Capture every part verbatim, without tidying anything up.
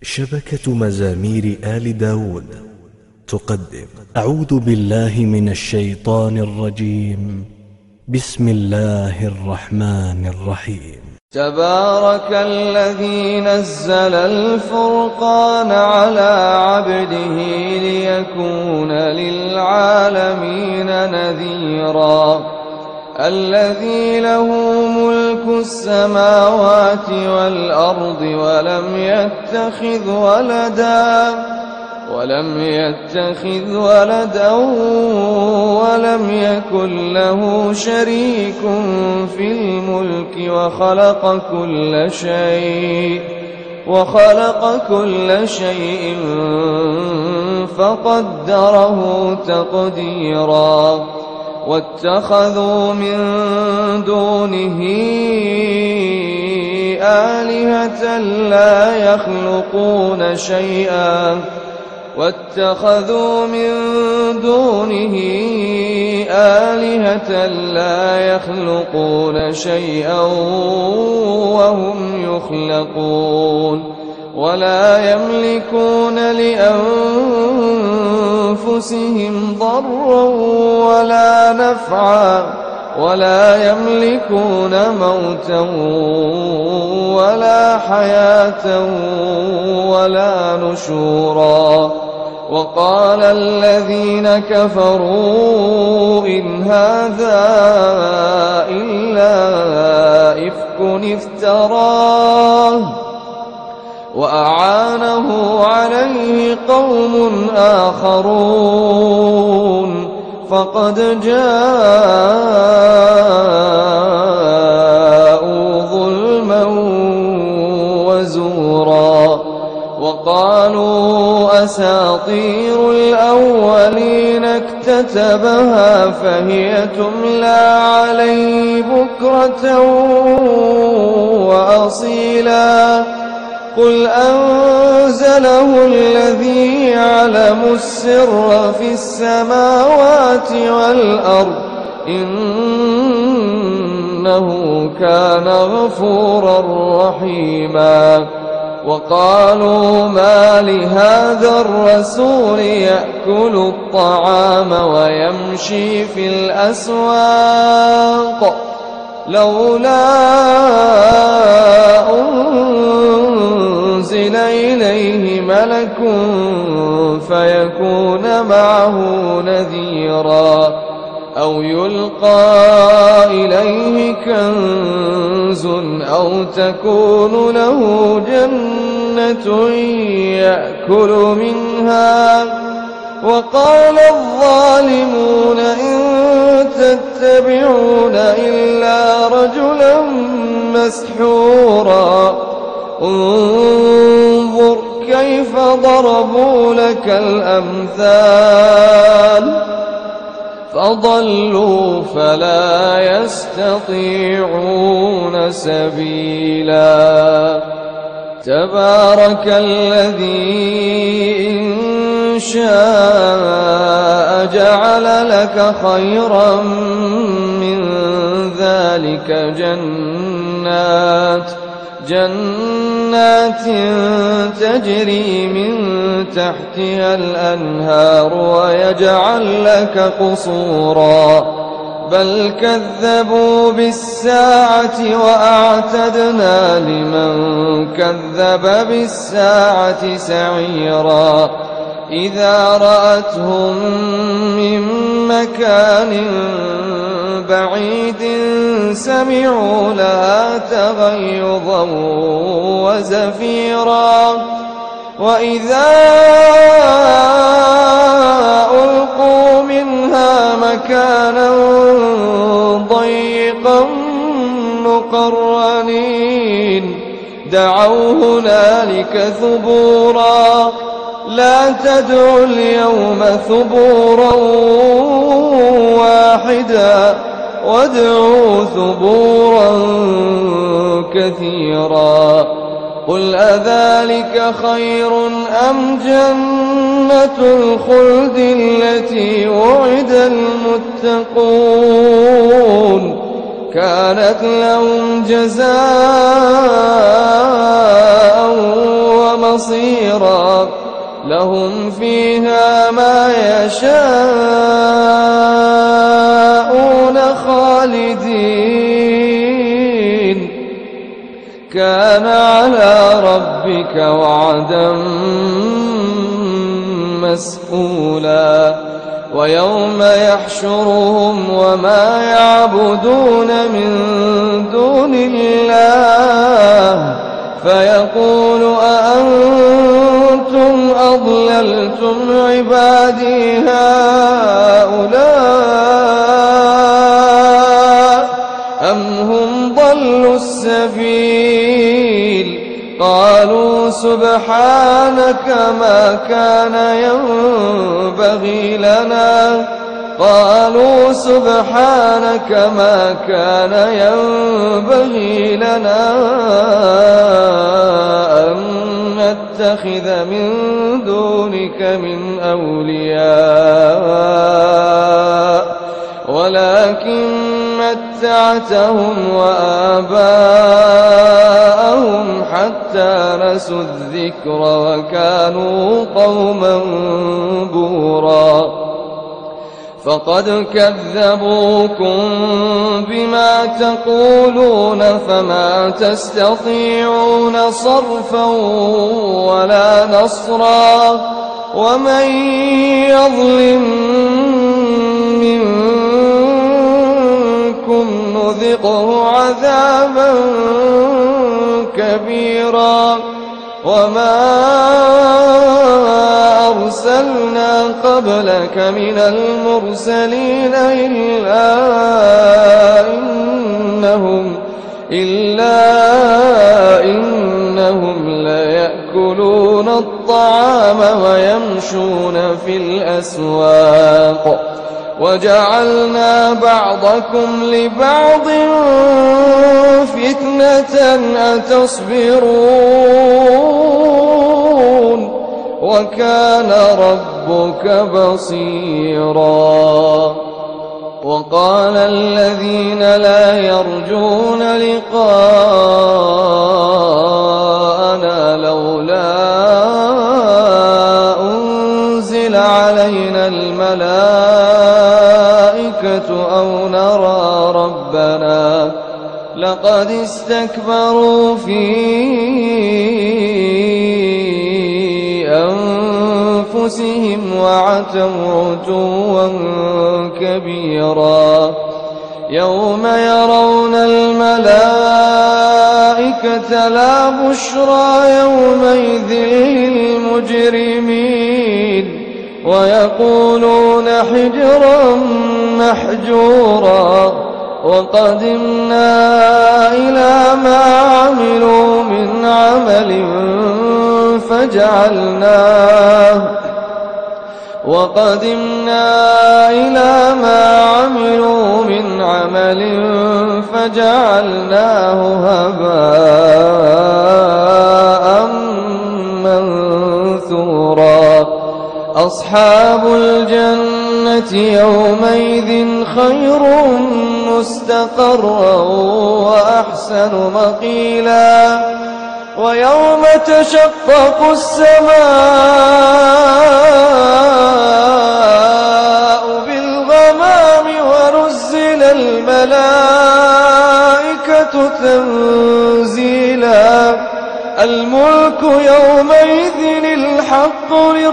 شبكة مزامير آل داود تقدم أعوذ بالله من الشيطان الرجيم. بسم الله الرحمن الرحيم. تبارك الذي نزل الفرقان على عبده ليكون للعالمين نذيرا. الذي له ملك السماوات والأرض ولم يتخذ ولدا ولم يتخذ ولدا ولم يكن له شريك في الملك وخلق كل شيء وخلق كل شيء فقدره تقديرا. واتخذوا من دونه آلهة لا يخلقون شيئا واتخذوا من دونه آلهة لا يخلقون شيئا وهم يخلقون ولا يملكون لأنفسهم ضرا ولا نفعا ولا يملكون موتا ولا حياة ولا نشورا. وقال الذين كفروا إن هذا إلا إفك افتراه وأعانه عليه قوم آخرون فقد جاءوا ظلما وزورا. وقالوا أساطير الأولين اكتتبها فهي تملى عليه بكرة وأصيلا. قل أنزله الذي يعلم السر في السماوات والأرض إنه كان غفورا رحيما. وقالوا ما لهذا الرسول يأكل الطعام ويمشي في الأسواق لولا أنزل إليه ملك فيكون معه نذيرا أو يلقى إليه كنز أو تكون له جنة يأكل منها. وقال الظالمون إن تتبعون إلا رجلا مسحورا. انظر كيف ضربوا لك الأمثال فضلوا فلا يستطيعون سبيلا. تبارك الذي إن شاء جعل لك خيرا من ذلك جنات جنات تجري من تحتها الأنهار ويجعل لك قصورا. بل كذبوا بالساعة وأعتدنا لمن كذب بالساعة سعيرا. إذا رأتهم من مكان بعيد سمعوا لها تغيظا وزفيرا. وإذا ألقوا منها مكانا ضيقا مقرنين دعوا هنالك ثبورا. لا تدعوا اليوم ثبورا واحدا وادعوا ثبورا كثيرا. قل أذلك خير أم جنة الخلد التي وعد المتقون كانت لهم جزاء ومصيرا لهم فيها ما يشاءون خالدين كان على ربك وعدا مسئولا ويوم يحشرهم وما يعبدون من دون الله فيقول أأنتم أضللتم عبادي هؤلاء أم هم ضلوا السبيل قالوا سبحانك ما كان ينبغي لنا قالوا سبحانك ما كان ينبغي لنا أن نتخذ من دونك من أولياء ولكن متعتهم وآباءهم حتى نسوا الذكر وكانوا قوما بورا فقد كذبوكم بما تقولون فما تستطيعون صرفا ولا نصرا ومن يظلم منكم نذقه عذابا كبيرا وما أرسلنا قبلك من المرسلين إلا إنهم إلا إنهم ليأكلون الطعام ويمشون في الأسواق وجعلنا بعضكم لبعض فتنة أتصبرون وكان ربك بصيرا وقال الذين لا يرجون لقاءنا لولا أنزل علينا الملائكة أو نرى ربنا لقد استكبروا في أنفسهم وعتوا عتوا كبيرا يوم يرون الملائكة لا بشرى يومئذ للمجرمين ويقولون حجرا محجورا وقدمنا إلى ما عملوا من عمل فجعلناه وقدمنا إلى ما عملوا من عمل فجعلناه هباء منثورا أصحاب الجنة يومئذ خير مستقرا وأحسن مقيلا ويوم تشقق السماء بالغمام ونزل الملائكة تنزيلا الملك يومئذ الحق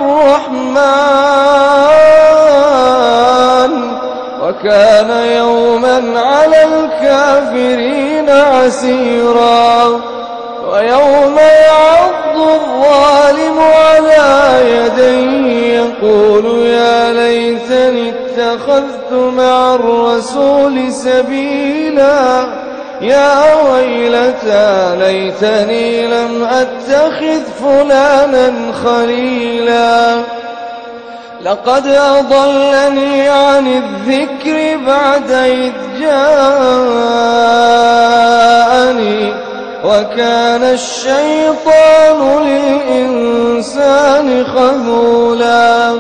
للرحمن وكان يوما على الكافرين عسيرا ويوم يعض الظالم على يديه يقول يا ليتني اتخذت مع الرسول سبيلا يا ويلتى ليتني لم أتخذ فلانا خليلا لقد أضلني عن الذكر بعد إذ جاءني وكان الشيطان للإنسان خذولا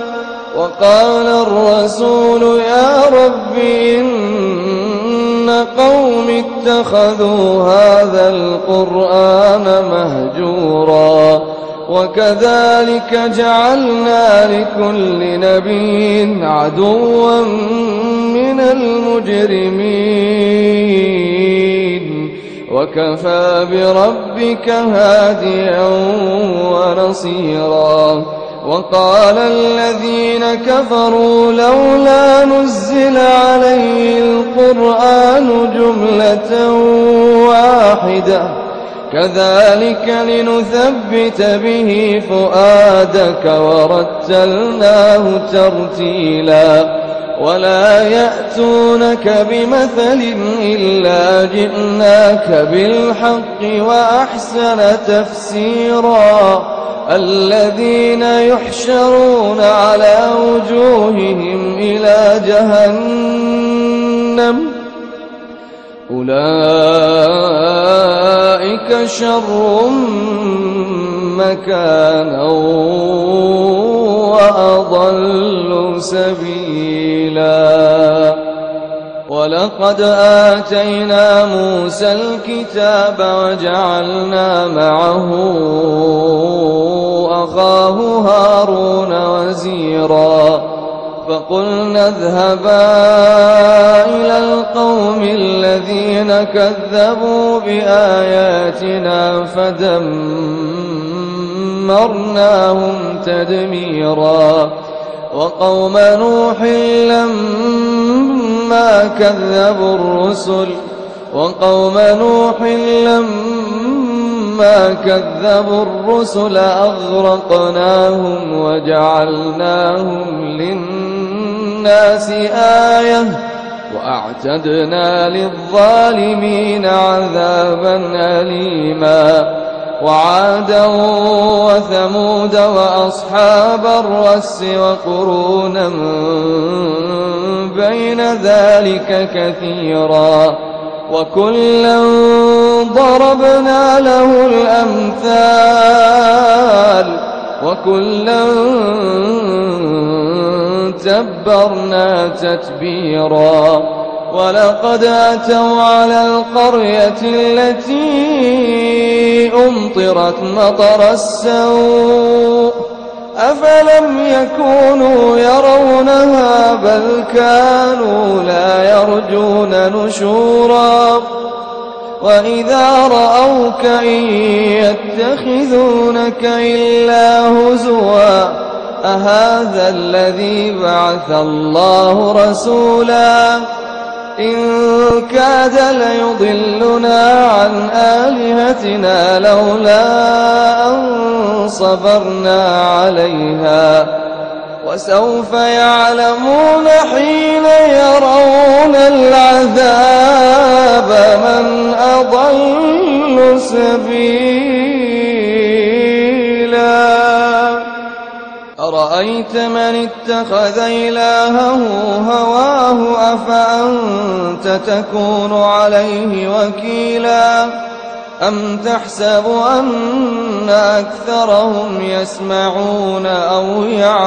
وقال الرسول يا رب إن قومي اتخذوا هذا القرآن مهجورا وكذلك جعلنا لكل نبي عدوا من المجرمين وكفى بربك هاديا ونصيرا وقال الذين كفروا لولا نزل عليه القرآن جملة واحدة كذلك لنثبت به فؤادك ورتلناه ترتيلا ولا يأتونك بمثل إلا جئناك بالحق وأحسن تفسيرا الذين يحشرون على وجوههم إلى جهنم أولئك شر مكانا وأضل سبيلا ولقد آتينا موسى الكتاب وجعلنا معه أخاه هارون وزيرا فقلنا اذهبا إلى القوم الذين كذبوا بآياتنا فدمرناهم تدميرا وقوم نوح لما كذبوا الرسل وقوم نوح لما كذبوا الرسل أغرقناهم وجعلناهم للناس آية وأعتدنا للظالمين عذابا أليما وعادا وثمود وأصحاب الرس وقرونا بين ذلك كثيرا وكلا ضربنا له الأمثال وكلا تبرنا تتبيرا ولقد أتوا على القرية التي أمطرت مطر السوء أفلم يكونوا يرونها بل كانوا لا يرجون نشورا وإذا رأوك إن يتخذونك إلا هزوا أهذا الذي بعث الله رسولا إن كاد ليضلنا عن آلهتنا لولا أن صبرنا عليها وسوف يعلمون حين يرون العذاب من أضل سبيلا أرأيت من اتخذ إلهه هواه أفأنت تكون عليه وكيلا أم تحسب أن أكثرهم يسمعون أو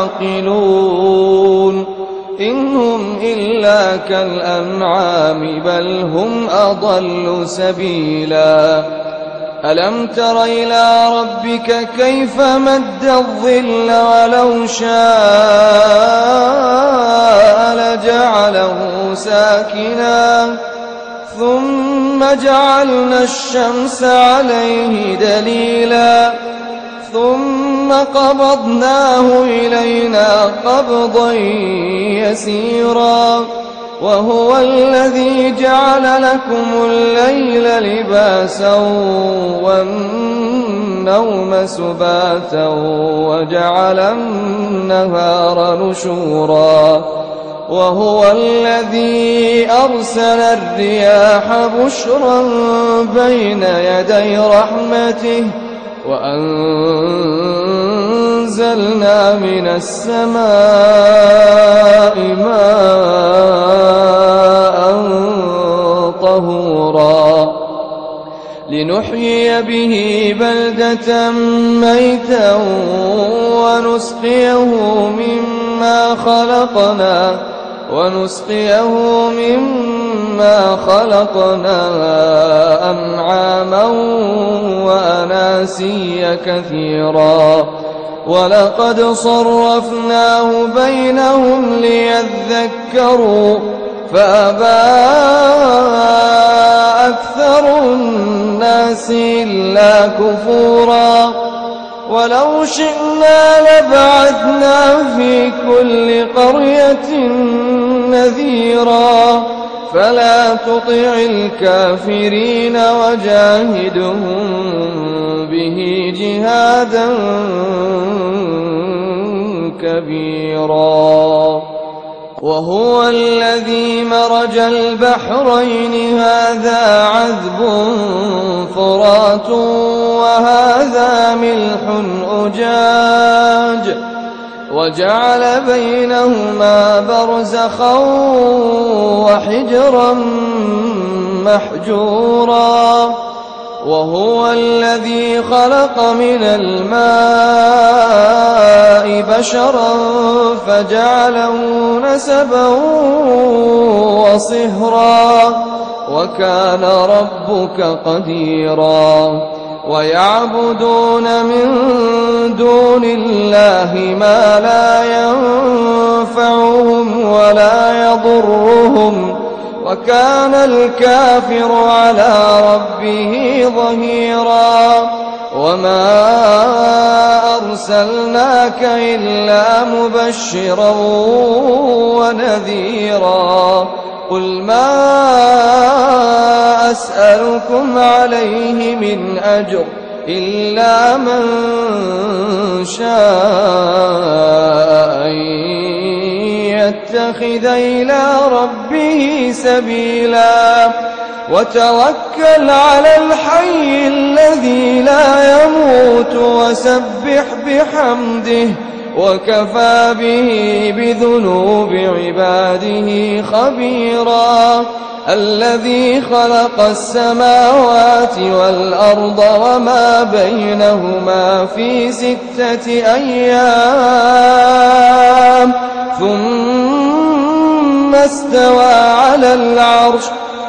يعقلون إن هم إلا كالأنعام بل هم أضل سبيلا ألم تر إلى ربك كيف مد الظل ولو شاء لجعله ساكنا ثم جعلنا الشمس عليه دليلا ثم قبضناه إلينا قبضا يسيرا وهو الذي جعل لكم الليل لباسا والنوم سباتا وجعل النهار نشورا وهو الذي أرسل الرياح بشرا بين يدي رحمته وأنزلنا من السماء ماء طهورا لنحيي به بلدة ميتا ونسقيه مما خلقنا ونسقيه مما خلقنا أنعاما وأناسيا كثيرا ولقد صرفناه بينهم ليذكروا فأبى أكثر الناس إلا كفورا ولو شئنا لبعثنا في كل قرية نذيرا فلا تطع الكافرين وجاهدهم به جهادا كبيرا وهو الذي مرج البحرين هذا عذب فرات وهذا ملح أجاج وجعل بينهما برزخا وحجرا محجورا وهو الذي خلق من الماء بشرا فجعله نسبا وصهرا وكان ربك قديرا ويعبدون من دون الله ما لا ينفعهم ولا يضرهم وكان الكافر على ربه ظهيرا وما أرسلناك إلا مبشرا ونذيرا قل ما أسألكم عليه من أجر إلا من شاء أن يتخذ إلى ربه سبيلا وتوكل على الحي الذي لا يموت وسبح بحمده وكفى به بذنوب عباده خبيرا الذي خلق السماوات والأرض وما بينهما في ستة أيام ثم استوى على العرش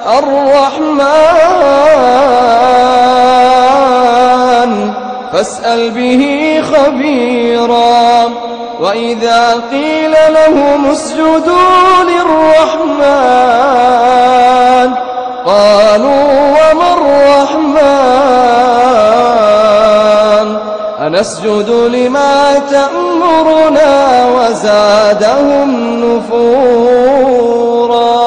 الرحمن فاسأل به خبيرا وإذا قيل لهم اسجدوا للرحمن قالوا وما الرحمن أنسجد لما تأمرنا وزادهم نفورا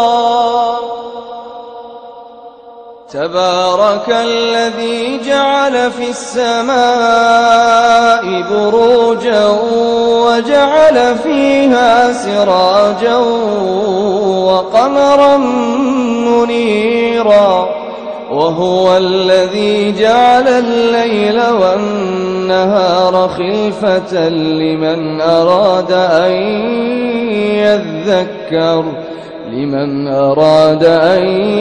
تبارك الذي جعل في السماء بروجا وجعل فيها سراجا وقمرا منيرا وهو الذي جعل الليل والنهار خلفة لمن أراد أن يذكر لمن أراد أن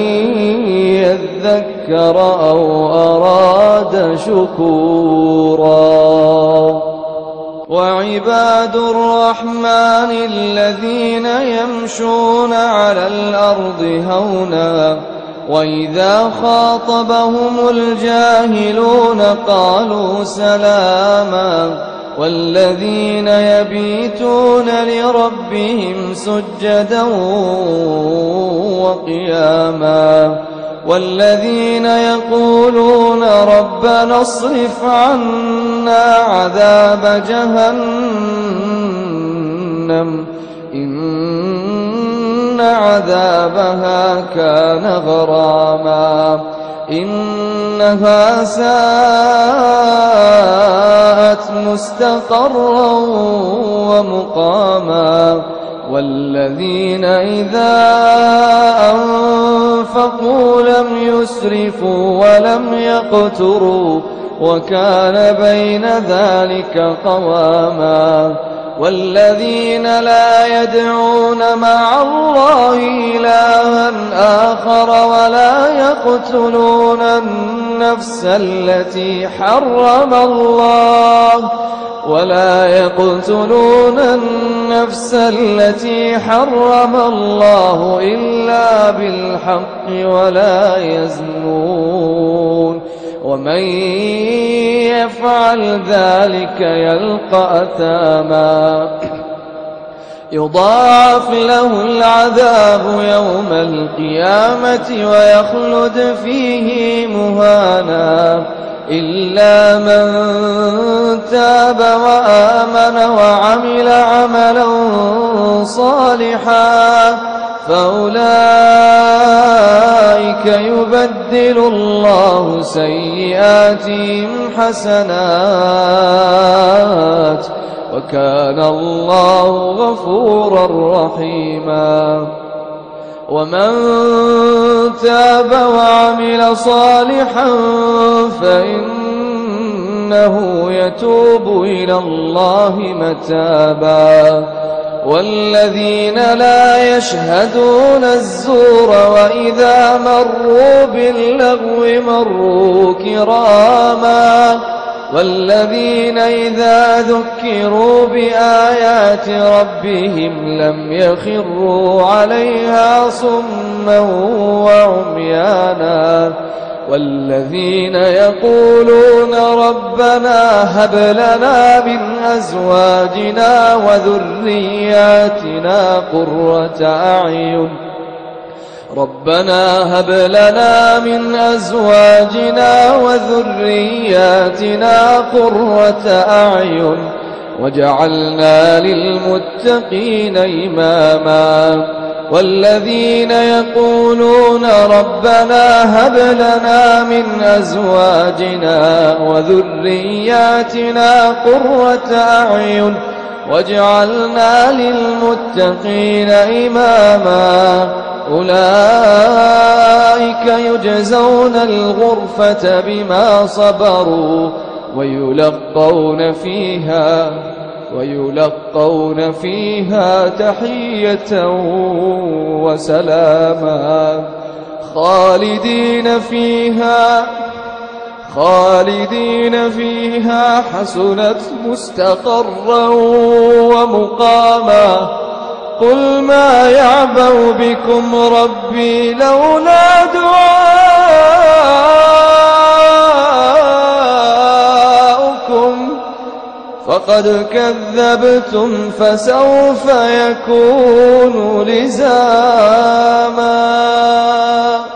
يذكر أو أراد شكورا وعباد الرحمن الذين يمشون على الأرض هونا وإذا خاطبهم الجاهلون قالوا سلاما والذين يبيتون لربهم سجدا وقياما والذين يقولون ربنا اصرف عنا عذاب جهنم إن عذابها كان غراما إنها ساءت مستقرا ومقاما والذين إذا أنفقوا لم يسرفوا ولم يقتروا وكان بين ذلك قواما والذين لا يدعون مع الله إلها آخر ولا يقتلون النفس التي حرم الله ولا يقتلون النفس التي حرم الله إلا بالحق ولا يزنون ومن يفعل ذلك يلقى أثاما يضاعف له العذاب يوم القيامة ويخلد فيه مهانا إلا من تاب وآمن وعمل عملا صالحا فأولئك يبدل الله سيئاتهم حسنات وكان الله غفورا رحيما ومن تاب وعمل صالحا فإنه يتوب إلى الله متابا والذين لا يشهدون الزور وإذا مروا باللغو مروا كراما والذين إذا ذكروا بآيات ربهم لم يخروا عليها صما وعميانا والذين يقولون ربنا هب لنا من أزواجنا وذرياتنا قرة أعين ربنا هب لنا من أزواجنا وذرياتنا قرة أعين وجعلنا للمتقين إماما والذين يقولون ربنا هب لنا من أزواجنا وذرياتنا قرة أعين وجعلنا للمتقين إماما أولئك يجزون الغرفة بما صبروا ويلقون فيها ويلقون فيها تحية وسلاما خالدين فيها خالدين فيها حسنت مستقرا ومقاما قل ما يعبأ بكم ربي لولا دعاؤكم فقد كذبتم فسوف يكون لزاما.